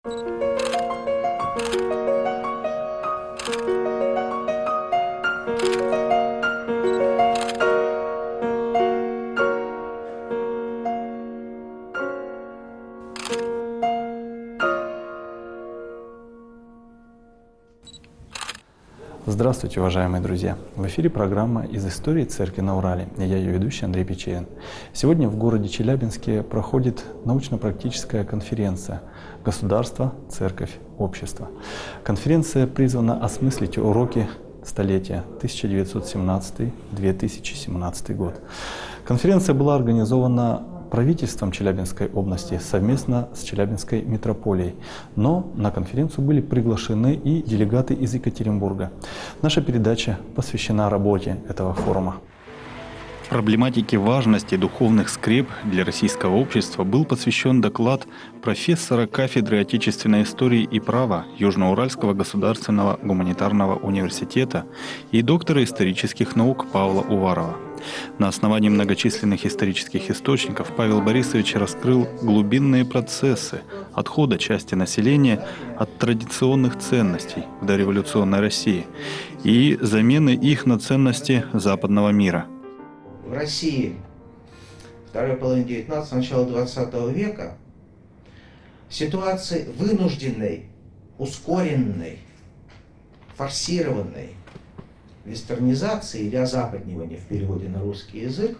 Здравствуйте, уважаемые друзья! В эфире программа «Из истории церкви на Урале». Я ее ведущий Андрей Печерин. Сегодня в городе Челябинске проходит научно-практическая конференция «Государство, церковь, общество». Конференция призвана осмыслить уроки столетия 1917-2017 год. Конференция была организована правительством Челябинской области совместно с Челябинской митрополией. Но на конференцию были приглашены и делегаты из Екатеринбурга. Наша передача посвящена работе этого форума. Проблематике важности духовных скреп для российского общества был посвящен доклад профессора кафедры отечественной истории и права Южноуральского государственного гуманитарного университета и доктора исторических наук Павла Уварова. На основании многочисленных исторических источников Павел Борисович раскрыл глубинные процессы отхода части населения от традиционных ценностей в дореволюционной России и замены их на ценности западного мира. В России второй половины 19-го, начала 20 века ситуации вынужденной, ускоренной, форсированной вестернизации или озападнивания в переводе на русский язык,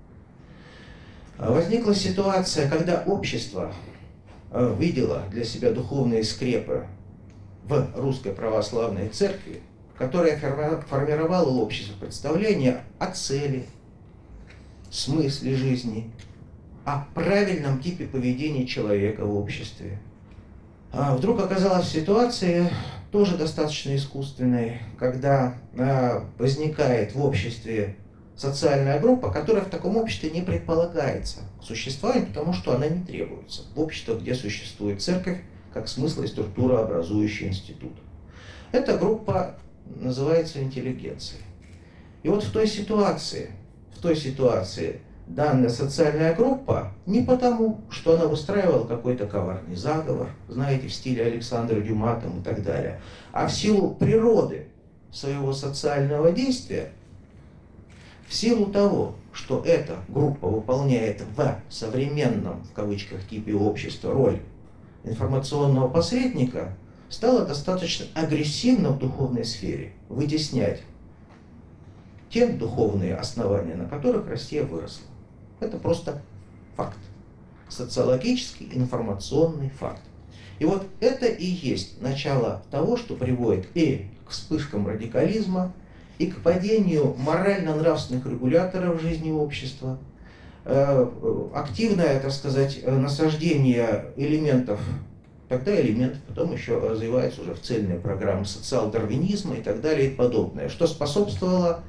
возникла ситуация, когда общество видело для себя духовные скрепы в русской православной церкви, которая формировала у общества представление о цели, смысле жизни, о правильном типе поведения человека в обществе. Вдруг оказалась в ситуации, тоже достаточно искусственной, когда возникает в обществе социальная группа, которая в таком обществе не предполагается к существованию, потому что она не требуется в обществе, где существует церковь, как смысл и структура, образующий институт. Эта группа называется интеллигенцией. И вот в той ситуации данная социальная группа не потому, что она выстраивала какой-то коварный заговор, знаете, в стиле Александра Дюма там, и так далее, а в силу природы своего социального действия, в силу того, что эта группа выполняет в современном, в кавычках, типе общества роль информационного посредника, стала достаточно агрессивно в духовной сфере вытеснять те духовные основания, на которых Россия выросла. Это просто факт. Социологический, информационный факт. И вот это и есть начало того, что приводит и к вспышкам радикализма, и к падению морально-нравственных регуляторов жизни общества, активное, так сказать, насаждение элементов, потом еще развивается уже в цельные программы социал-дарвинизма и так далее и подобное, что способствовало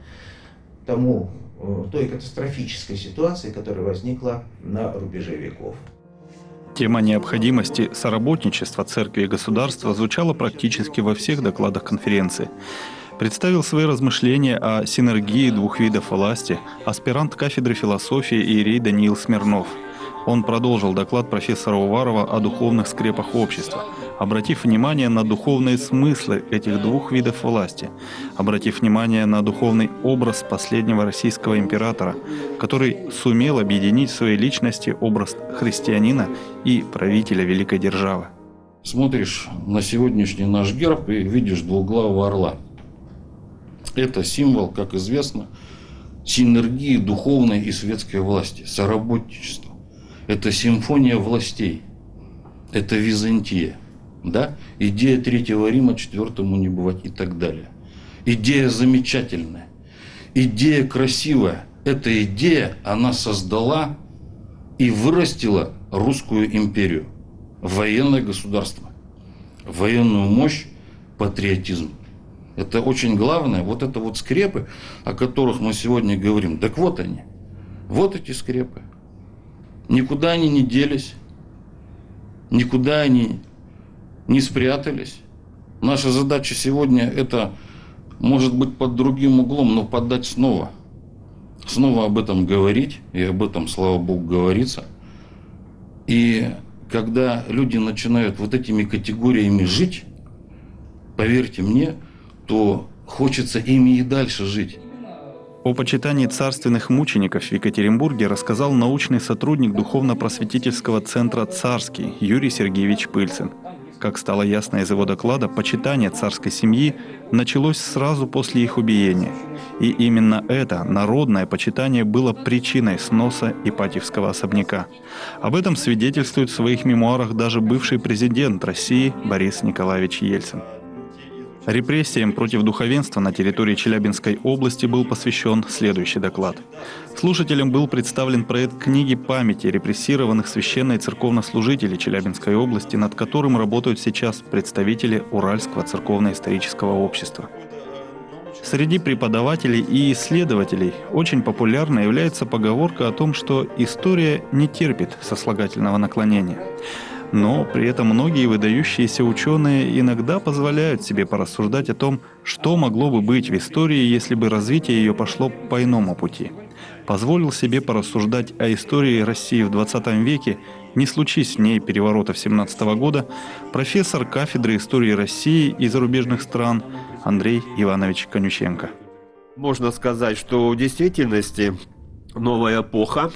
той катастрофической ситуации, которая возникла на рубеже веков. Тема необходимости соработничества церкви и государства звучала практически во всех докладах конференции. Представил свои размышления о синергии двух видов власти аспирант кафедры философии иерей Даниил Смирнов. Он продолжил доклад профессора Уварова о духовных скрепах общества, обратив внимание на духовные смыслы этих двух видов власти, обратив внимание на духовный образ последнего российского императора, который сумел объединить в своей личности образ христианина и правителя великой державы. Смотришь на сегодняшний наш герб и видишь двуглавого орла. Это символ, как известно, синергии духовной и светской власти, соработничества. Это симфония властей, это Византия, да? Идея Третьего Рима, четвертому не бывать и так далее. Идея замечательная, идея красивая. Эта идея, она создала и вырастила русскую империю, военное государство, военную мощь, патриотизм. Это очень главное, вот это вот скрепы, о которых мы сегодня говорим. Так вот они, вот эти скрепы. Никуда они не делись, никуда они не спрятались. Наша задача сегодня это, может быть, под другим углом, но подать снова. Снова об этом говорить, и об этом, слава Богу, говорится. И когда люди начинают вот этими категориями жить, поверьте мне, то хочется ими и дальше жить. О почитании царственных мучеников в Екатеринбурге рассказал научный сотрудник Духовно-просветительского центра «Царский» Юрий Сергеевич Пыльцин. Как стало ясно из его доклада, почитание царской семьи началось сразу после их убиения. И именно это народное почитание было причиной сноса Ипатьевского особняка. Об этом свидетельствует в своих мемуарах даже бывший президент России Борис Николаевич Ельцин. Репрессиям против духовенства на территории Челябинской области был посвящен следующий доклад. Слушателям был представлен проект книги памяти репрессированных священно- и церковнослужителей Челябинской области, над которым работают сейчас представители Уральского церковно-исторического общества. Среди преподавателей и исследователей очень популярна является поговорка о том, что история не терпит сослагательного наклонения. Но при этом многие выдающиеся ученые иногда позволяют себе порассуждать о том, что могло бы быть в истории, если бы развитие ее пошло по иному пути. Позволил себе порассуждать о истории России в 20 веке, не случись в ней переворота 17 года, профессор кафедры истории России и зарубежных стран Андрей Иванович Конюченко. Можно сказать, что в действительности новая эпоха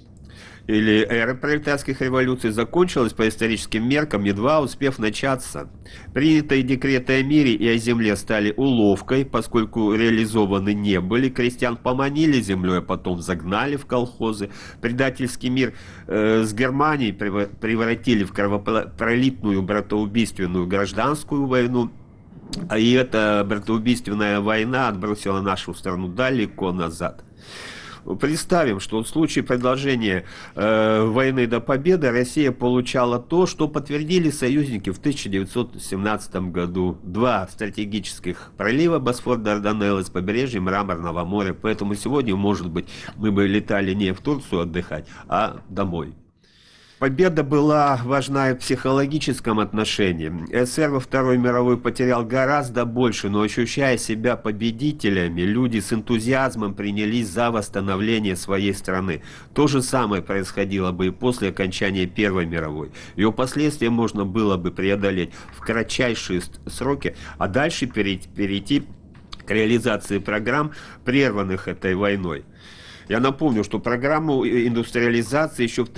или эра пролетарских революций закончилась по историческим меркам, едва успев начаться. Принятые декреты о мире и о земле стали уловкой, поскольку реализованы не были. Крестьян поманили землей, а потом загнали в колхозы. Предательский мир с Германией превратили в кровопролитную братоубийственную гражданскую войну. И эта братоубийственная война отбросила нашу страну далеко назад. Представим, что в случае продолжения войны до победы Россия получала то, что подтвердили союзники в 1917 году. 2 стратегических пролива Босфор-Дарданеллы с побережьем Мраморного моря. Поэтому сегодня, может быть, мы бы летали не в Турцию отдыхать, а домой. Победа была важна и в психологическом отношении. СССР во Второй мировой потерял гораздо больше, но ощущая себя победителями, люди с энтузиазмом принялись за восстановление своей страны. То же самое происходило бы и после окончания Первой мировой. Ее последствия можно было бы преодолеть в кратчайшие сроки, а дальше перейти к реализации программ, прерванных этой войной. Я напомню, что программу индустриализации еще в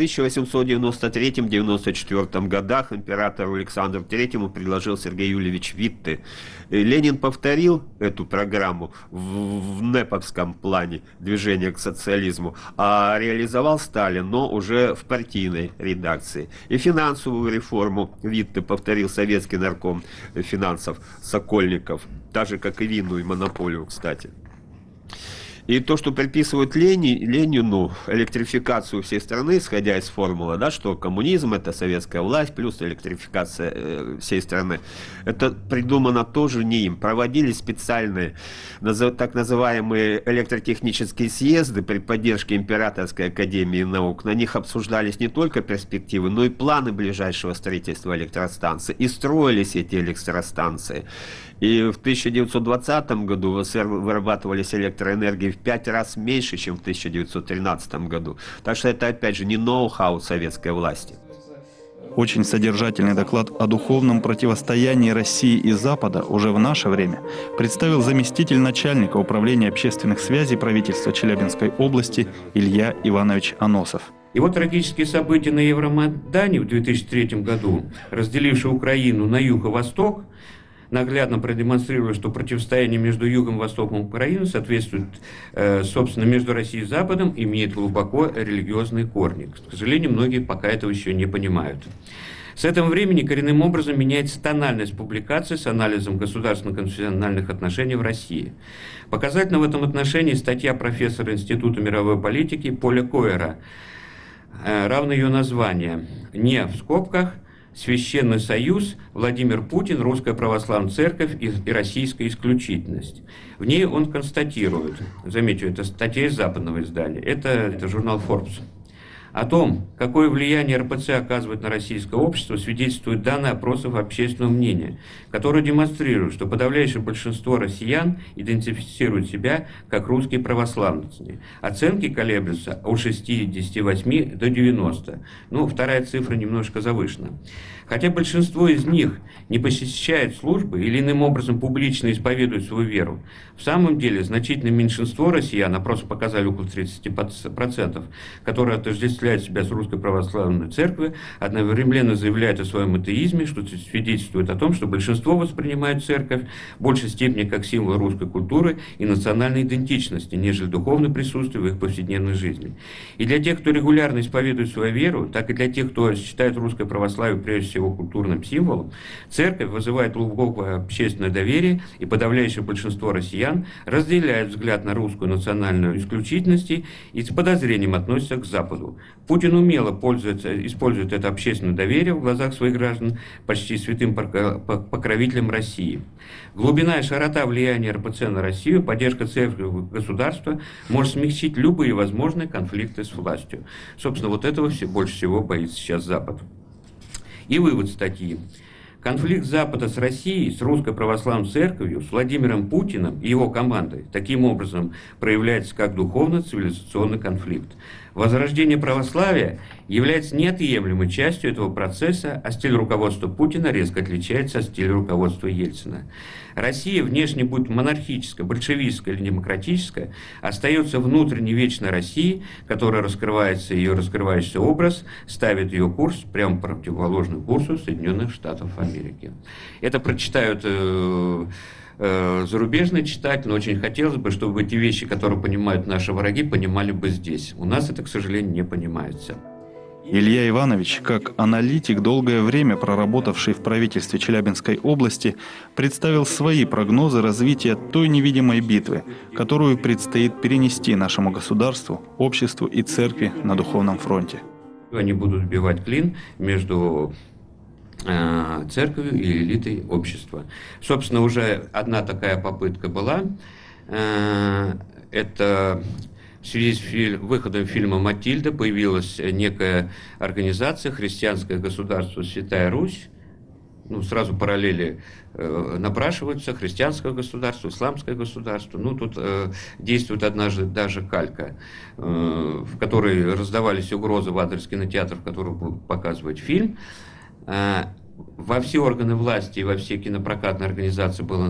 1893-94 годах императору Александру III предложил Сергей Юльевич Витте. Ленин повторил эту программу в неповском плане движения к социализму, а реализовал Сталин, но уже в партийной редакции. И финансовую реформу Витте повторил советский нарком финансов Сокольников, так же, как и винную монополию, кстати. И то, что приписывают Ленину электрификацию всей страны, исходя из формулы, да, что коммунизм — это советская власть плюс электрификация всей страны, это придумано тоже не им. Проводились специальные так называемые электротехнические съезды при поддержке Императорской академии наук. На них обсуждались не только перспективы, но и планы ближайшего строительства электростанций. И строились эти электростанции. И в 1920 году в СССР вырабатывались электроэнергии в 5 раз меньше, чем в 1913 году. Так что это, опять же, не ноу-хау советской власти. Очень содержательный доклад о духовном противостоянии России и Запада уже в наше время представил заместитель начальника управления общественных связей правительства Челябинской области Илья Иванович Аносов. И вот трагические события на Евромайдане в 2003 году, разделившие Украину на юг и восток, наглядно продемонстрировали, что противостояние между Югом и Востоком Украины соответствует, собственно, между Россией и Западом, имеет глубоко религиозные корни. К сожалению, многие пока этого еще не понимают. С этого времени коренным образом меняется тональность публикаций с анализом государственно-конституциональных отношений в России. Показательно в этом отношении статья профессора Института мировой политики Поля Койера, равно ее название, не в скобках, Священный союз, Владимир Путин, Русская православная церковь и российская исключительность. В ней он констатирует, замечу, это статья из западного издания, это журнал Forbes. О том, какое влияние РПЦ оказывает на российское общество, свидетельствуют данные опросов общественного мнения, которые демонстрируют, что подавляющее большинство россиян идентифицируют себя как русские православные. Оценки колеблются от 68 до 90. Ну, вторая цифра немножко завышена. Хотя большинство из них не посещает службы или иным образом публично исповедует свою веру, в самом деле значительное меньшинство россиян, опросы показали около 30%, которые отождествляют себя с Русской Православной Церковью, одновременно заявляют о своем атеизме, что свидетельствует о том, что большинство воспринимает церковь в большей степени как символ русской культуры и национальной идентичности, нежели духовное присутствие в их повседневной жизни. И для тех, кто регулярно исповедует свою веру, так и для тех, кто считает русское православие прежде всего культурным символом, церковь вызывает глубокое общественное доверие, и подавляющее большинство россиян разделяет взгляд на русскую национальную исключительность и с подозрением относятся к Западу. Путин умело использует это общественное доверие в глазах своих граждан почти святым покровителем России. Глубина и широта влияния РПЦ на Россию, поддержка церкви государства может смягчить любые возможные конфликты с властью. Собственно, вот этого больше всего боится сейчас Запад. И вывод статьи. Конфликт Запада с Россией, с Русской Православной Церковью, с Владимиром Путиным и его командой таким образом проявляется как духовно-цивилизационный конфликт. Возрождение православия является неотъемлемой частью этого процесса, а стиль руководства Путина резко отличается от стиля руководства Ельцина. Россия, внешне будь монархическая, большевистская или демократическая, остается внутренне вечной Россией, которая раскрывается, ее раскрывающийся образ ставит ее курс прямо противоположный курсу Соединенных Штатов Америки. Это прочитают зарубежный читатель, но очень хотелось бы, чтобы эти вещи, которые понимают наши враги, понимали бы здесь. У нас это, к сожалению, не понимается. Илья Иванович, как аналитик, долгое время проработавший в правительстве Челябинской области, представил свои прогнозы развития той невидимой битвы, которую предстоит перенести нашему государству, обществу и церкви на духовном фронте. Они будут вбивать клин между церковью и элитой общества. Собственно, уже одна такая попытка была. Это в связи с выходом фильма «Матильда» появилась некая организация «Христианское государство Святая Русь». Ну, сразу параллели напрашиваются: христианское государство, исламское государство. Ну, тут действует однажды даже калька, в которой раздавались угрозы в адрес кинотеатров, в которых будут показывать фильм. Во все органы власти и во все кинопрокатные организации было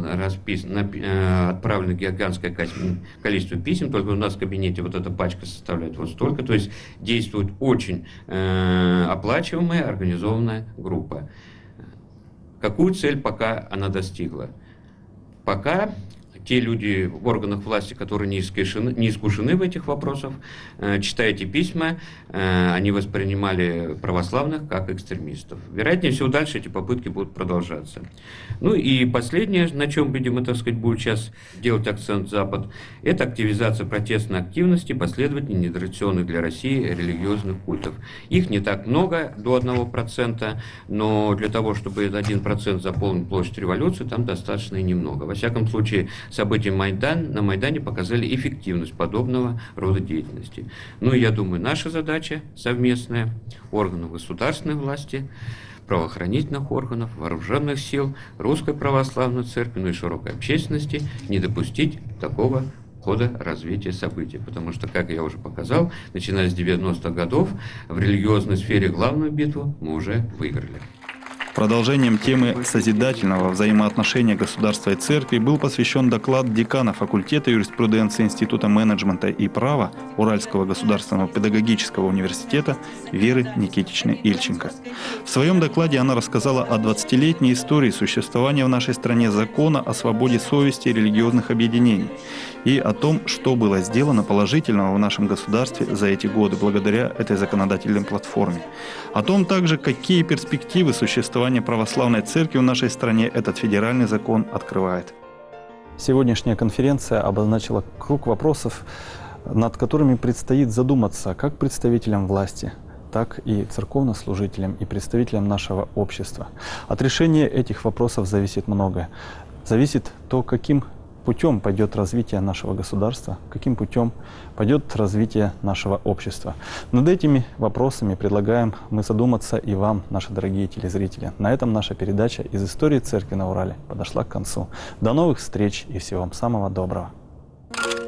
отправлено гигантское количество писем. Только у нас в кабинете вот эта пачка составляет вот столько. То есть действует очень оплачиваемая организованная группа. Какую цель пока она достигла? Пока те люди в органах власти, которые не искушены в этих вопросах, читая эти письма, они воспринимали православных как экстремистов. Вероятнее всего, дальше эти попытки будут продолжаться. Ну и последнее, на чем, видимо, так сказать, будет сейчас делать акцент Запад, это активизация протестной активности последователей нетрадиционных для России религиозных культов. Их не так много, до 1%, но для того, чтобы этот 1% заполнил площадь революции, там достаточно и немного. Во всяком случае, события на Майдане показали эффективность подобного рода деятельности. Ну и я думаю, наша задача совместная органов государственной власти, правоохранительных органов, вооруженных сил, Русской Православной Церкви, ну и широкой общественности не допустить такого хода развития событий. Потому что, как я уже показал, начиная с 90-х годов в религиозной сфере главную битву мы уже выиграли. Продолжением темы созидательного взаимоотношения государства и церкви был посвящен доклад декана факультета юриспруденции Института менеджмента и права Уральского государственного педагогического университета Веры Никитичны Ильченко. В своем докладе она рассказала о 20-летней истории существования в нашей стране закона о свободе совести религиозных объединений и о том, что было сделано положительного в нашем государстве за эти годы благодаря этой законодательной платформе. О том также, какие перспективы существования православной церкви в нашей стране этот федеральный закон открывает. Сегодняшняя конференция обозначила круг вопросов, над которыми предстоит задуматься как представителям власти, так и церковнослужителям и представителям нашего общества. От решения этих вопросов зависит многое. Зависит то, каким путем пойдет развитие нашего государства, каким путем пойдет развитие нашего общества. Над этими вопросами предлагаем мы задуматься и вам, наши дорогие телезрители. На этом наша передача из истории церкви на Урале подошла к концу. До новых встреч и всего вам самого доброго.